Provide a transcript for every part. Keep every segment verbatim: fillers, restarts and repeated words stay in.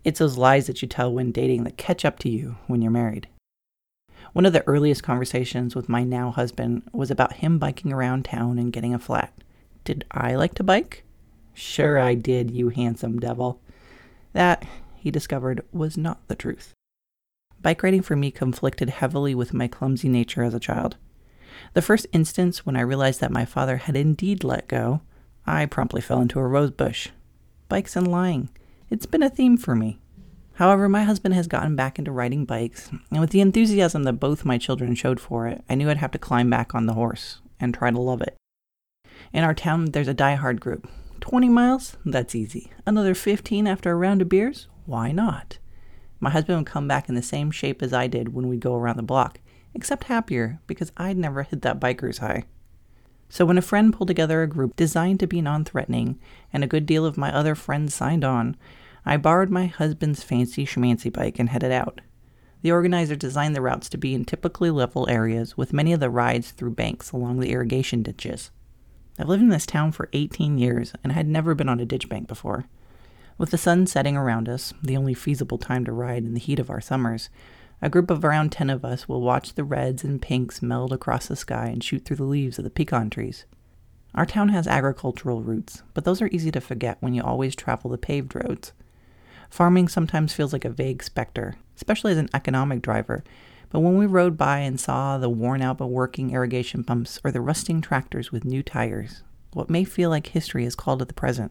It's those lies that you tell when dating that catch up to you when you're married. One of the earliest conversations with my now husband was about him biking around town and getting a flat. Did I like to bike? Sure I did, you handsome devil. That, he discovered, was not the truth. Bike riding for me conflicted heavily with my clumsy nature as a child. The first instance when I realized that my father had indeed let go, I promptly fell into a rose bush. Bikes and lying. It's been a theme for me. However, my husband has gotten back into riding bikes, and with the enthusiasm that both my children showed for it, I knew I'd have to climb back on the horse and try to love it. In our town, there's a die-hard group. twenty miles? That's easy. Another fifteen after a round of beers? Why not? My husband would come back in the same shape as I did when we'd go around the block, except happier because I'd never hit that biker's high. So when a friend pulled together a group designed to be non-threatening, and a good deal of my other friends signed on, I borrowed my husband's fancy schmancy bike and headed out. The organizer designed the routes to be in typically level areas, with many of the rides through banks along the irrigation ditches. I've lived in this town for eighteen years and had never been on a ditch bank before. With the sun setting around us, the only feasible time to ride in the heat of our summers, a group of around ten of us will watch the reds and pinks meld across the sky and shoot through the leaves of the pecan trees. Our town has agricultural roots, but those are easy to forget when you always travel the paved roads. Farming sometimes feels like a vague specter, especially as an economic driver, but when we rode by and saw the worn-out but working irrigation pumps or the rusting tractors with new tires, what may feel like history is called to the present.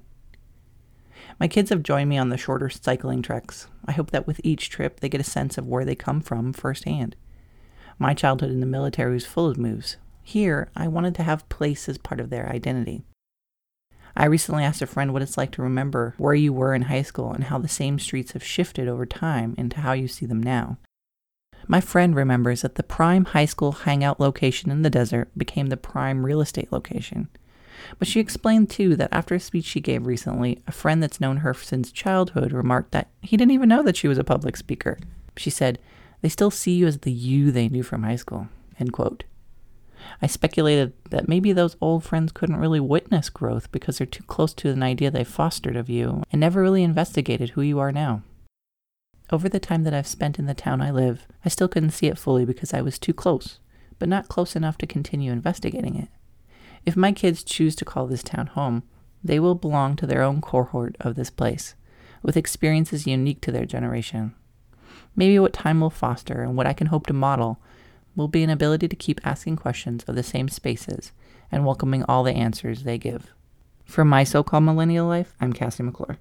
My kids have joined me on the shorter cycling treks. I hope that with each trip they get a sense of where they come from firsthand. My childhood in the military was full of moves. Here, I wanted to have place as part of their identity. I recently asked a friend what it's like to remember where you were in high school and how the same streets have shifted over time into how you see them now. My friend remembers that the prime high school hangout location in the desert became the prime real estate location. But she explained, too, that after a speech she gave recently, a friend that's known her since childhood remarked that he didn't even know that she was a public speaker. She said, "They still see you as the you they knew from high school," end quote. I speculated that maybe those old friends couldn't really witness growth because they're too close to an idea they fostered of you and never really investigated who you are now. Over the time that I've spent in the town I live, I still couldn't see it fully because I was too close, but not close enough to continue investigating it. If my kids choose to call this town home, they will belong to their own cohort of this place, with experiences unique to their generation. Maybe what time will foster and what I can hope to model will be an ability to keep asking questions of the same spaces and welcoming all the answers they give. For my so-called millennial life, I'm Cassie McClure.